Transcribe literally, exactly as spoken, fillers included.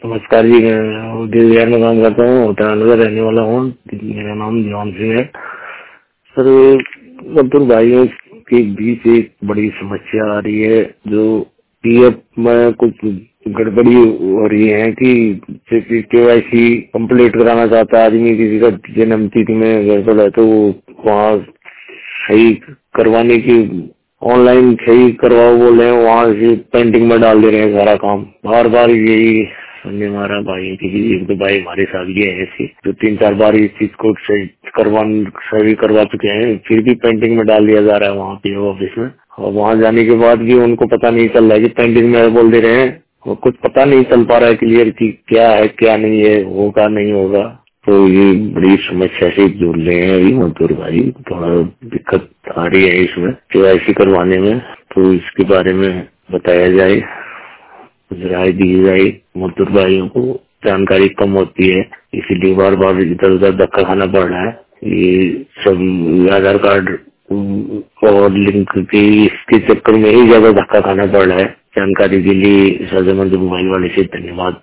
नमस्कार जी, मैं उद्योग विहार में काम करता हूँ, ईटानगर रहने वाला हूँ। मेरा नाम जॉन सिंह है। सर, मजदूर भाइयों के बीच एक बड़ी समस्या आ रही है, जो पीएफ में कुछ गड़बड़ी हो रही है कि केवाईसी कंप्लीट कराना चाहता है आदमी, किसी का जन्म तिथि में गड़बड़ है तो वहाँ सही करवाने की ऑनलाइन सही करवाओ बोल रहे हैं, वहाँ से पेंटिंग में डाल दे रहे हैं सारा काम। बार बार यही सुनने हमारा भाई की एक दो भाई हमारे साथ ये है ऐसे, जो तीन चार बार इस चीज को सही करवा सही करवा चुके हैं, फिर भी पेंटिंग में डाल दिया जा रहा है वहाँ पे ऑफिस में। और वहाँ जाने के बाद भी उनको पता नहीं चल रहा है कि पेंटिंग में बोल दे रहे हैं, और कुछ पता नहीं चल पा रहा है क्लियर कि क्या है क्या नहीं है, होगा नहीं होगा। तो ये बड़ी समस्या से जुड़ रहे हैं अभी मजदूर भाई, थोड़ा दिक्कत आ रही है इसमें केवाईसी करवाने में। तो इसके बारे में बताया जाए, कुछ राय दी जाए। मजदूर भाइयों को जानकारी कम होती है, इसीलिए बार बार इधर उधर धक्का खाना पड़ रहा है। ये सब आधार कार्ड और लिंक के इसके चक्कर में ही ज्यादा धक्का खाना पड़ रहा है। जानकारी के लिए सर्जमंद मोबाइल वाले से धन्यवाद।